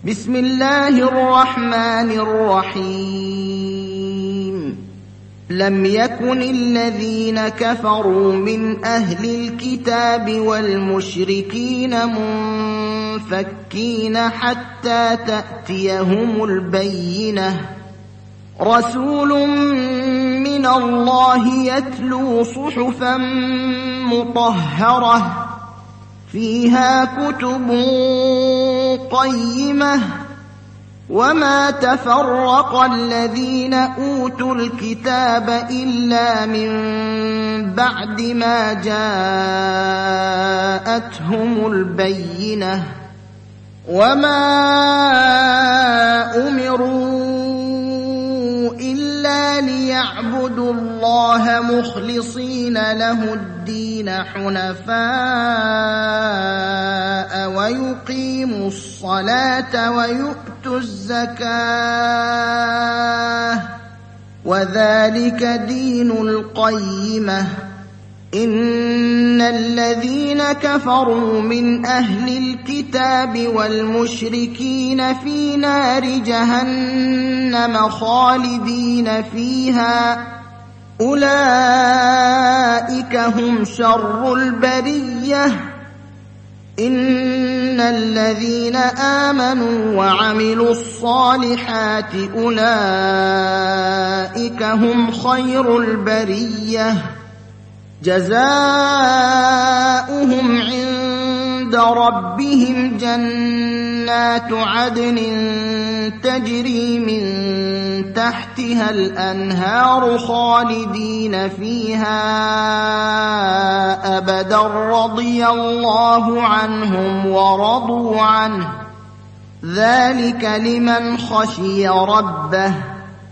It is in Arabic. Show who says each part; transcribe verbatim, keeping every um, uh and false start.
Speaker 1: بسم الله الرحمن الرحيم لم يكن الذين كفروا من أهل الكتاب والمشركين منفكين حتى تأتيهم البينة رسول من الله يتلو صحفا مطهرة فيها كتب قيمة وما تفرق الذين أوتوا الكتاب إلا من بعد ما جاءتهم البينة وما أمروا إلا ليعبدوا الله مخلصين له الدين حنفاء ويقيموا الصلاة ويؤتوا الزكاة وذلك دين القيمة إن الذين كفروا من أهل الكتاب والمشركين في نار جهنم خالدين فيها أولئك هم شر البرية إن الذين آمنوا وعملوا الصالحات أولئك هم خير البرية جزاؤهم عند ربهم جنات عدن تجري من تحتها الأنهار خالدين فيها أبدا رضي الله عنهم ورضوا عنه ذلك لمن خشي ربه